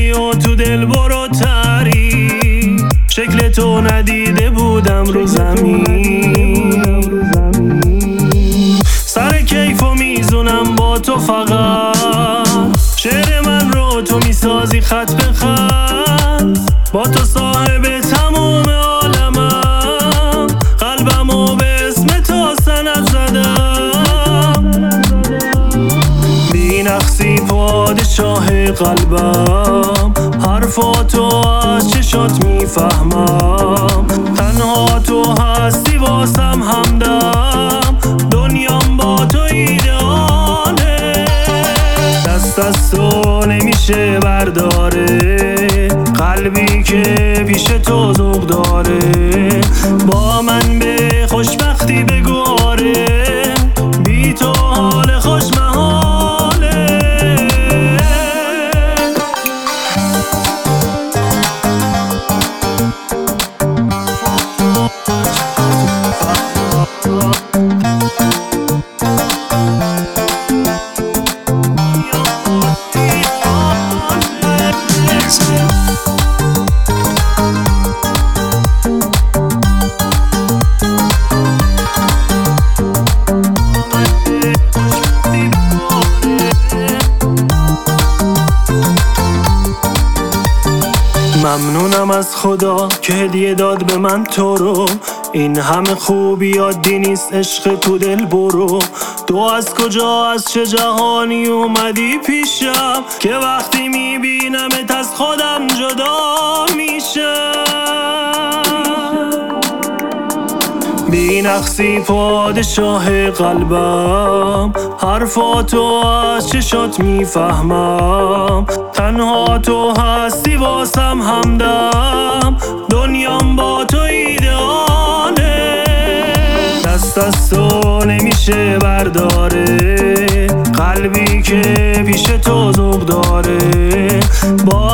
دلی و تو دل برو تری، شکل تو ندیده بودم رو زمین. سر کیفو میزونم با تو فقط، شعر من رو تو میسازی خط به خط. با تو صاحب تموم عالمم، قلبمو به اسم تو سند زدم. بی نقصی پادشاه قلبم، حرفاتو از چشات میفهمم. تنها تو هستی واسم همدم، دنیام با تو ایدئاله. دست از تو نمیشه برداره، قلبی که پیش تو ذوق داره. با من به خوشبختی بگو آره، بی تو حال خوش محاله. ممنونم از خدا که هدیه داد به من تو رو. این همه خوبی عادی نیست، عشق تو دل برو. تو از کجا از چه جهانی اومدی پیشم، که وقتی میبینمت از خودم جدا میشم. بی نقصی پادشاه قلبم، حرفاتو از چشات میفهمم. تنها تو هستی واسم همدم، دنیام با تو ایدئاله. دست از تو نمیشه برداره، قلبی که پیش تو ذوق داره. با